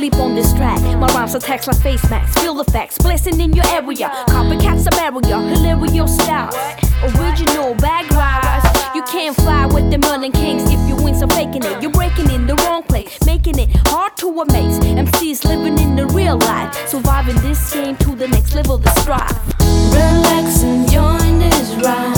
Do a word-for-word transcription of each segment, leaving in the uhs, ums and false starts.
sleep on this track. My rhymes are text like face masks. Feel the facts, blessing in your area. Copycats a barrier, hilarious styles. Original bag rise. You can't fly with the Merlin Kings if you win some faking it. You're breaking in the wrong place, making it hard to amaze. M Cs living in the real life, surviving this game to the next level to strive. Relax and join this ride.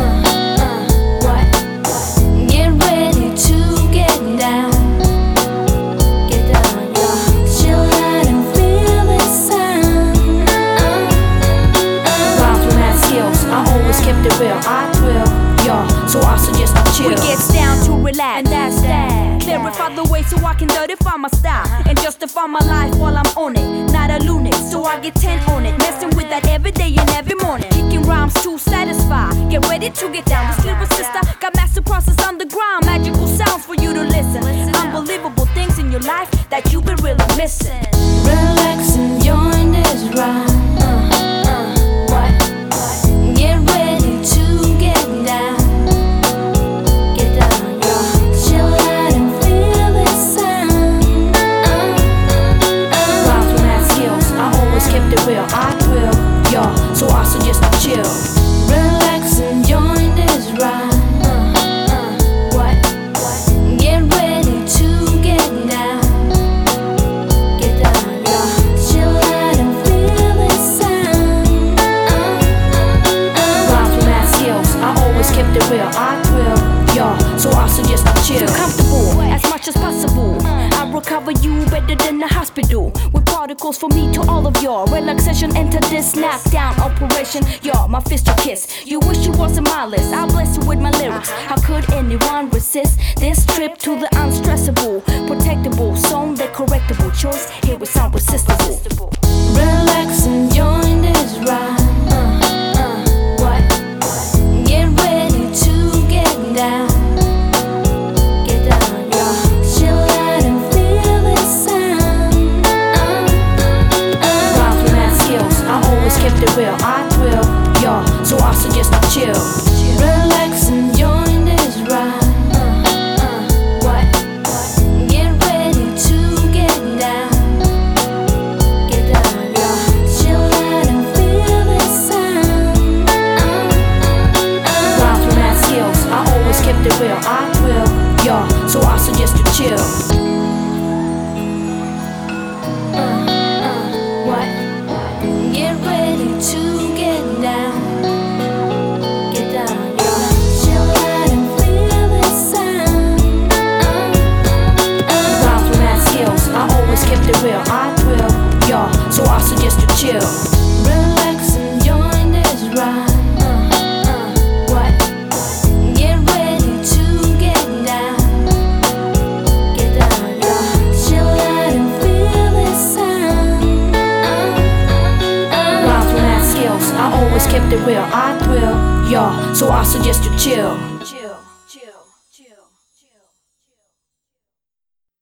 I thrill, yo, so I suggest you chill. We gets down to relax, and that's that. Clarify the way so I can certify my style and justify my life while I'm on it. Not a lunatic, so I get ten on it. Messing with that every day and every morning. Kicking rhymes to satisfy. Get ready to get down. This lyric sister got master process underground. Magical sounds for you to listen. Unbelievable things in your life that you've been really missing. Relax and join this ride. I thrill, yo, so I suggest you chill. Relax and join this ride. Uh, uh, what? What? Get ready to get down. Get down, yo. Chill out and feel the sound. Uh, uh, uh, Rhymes with mad skills, I always kept it real. I thrill, yo, so I suggest you chill. Feel comfortable as much as possible. I recover you better than the hospital. With particles for me to all of y'all. Relaxation, enter this knockdown operation. Y'all, my fist to kiss. You wish you wasn't my list. I'll bless you with my lyrics. How could anyone resist this trip to the unstressable, protectable, zone, the correctable choice? Here we sound resistible. Relax and join this ride. Uh, uh, what? Get ready to get down. Real, I thrill, yo, so I suggest you chill. Relax and join this ride. Uh, uh, what? Get ready to get down. Get down, yo. Chill out and feel the sound. Uh, uh, uh, Rhymes with mad skills, I always kept it real. I thrill, yo, so I suggest you chill. To get down, get down, yo. Chill out and feel the sound. Uh, uh, Rhymes with mad skills, I always kept it real. I thrill, yo, so I suggest you chill. Relax and join this ride. Uh, uh, what? Get ready to get down. Get down, yo. Chill out and feel the sound. I always kept it real, I thrill, yo, so I suggest you chill.